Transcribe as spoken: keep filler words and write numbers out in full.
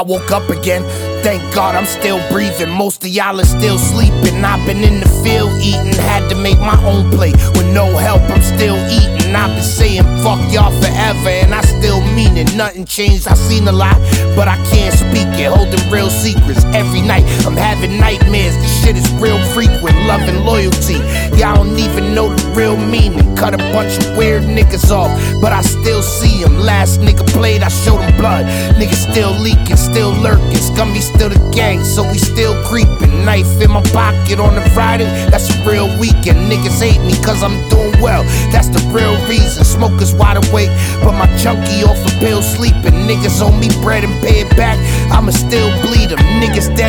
I woke up again. Thank God I'm still breathing. Most of y'all are still sleeping. I've been in the field eating, had to make my own plate. With no help, I'm still eating. I've been saying fuck y'all forever, and I still mean it. Nothing changed, I seen a lot, but I can't speak it. Holding real secrets every night. I'm having nightmares, this shit is real frequent. Love and loyalty, y'all don't even know the real meaning. Cut a bunch of weird niggas off, but I still see them. Last nigga played, I showed him blood. Niggas still leaking, still lurking. Scummy still the gang, so we still creeping. Knife in my pocket on a Friday, that's a real weekend. Niggas hate me cause I'm doing well, that's the real reason. Smokers wide awake, but my junkie off a pill sleeping. Niggas owe me bread and pay it back, I'ma still bleed them. Niggas dead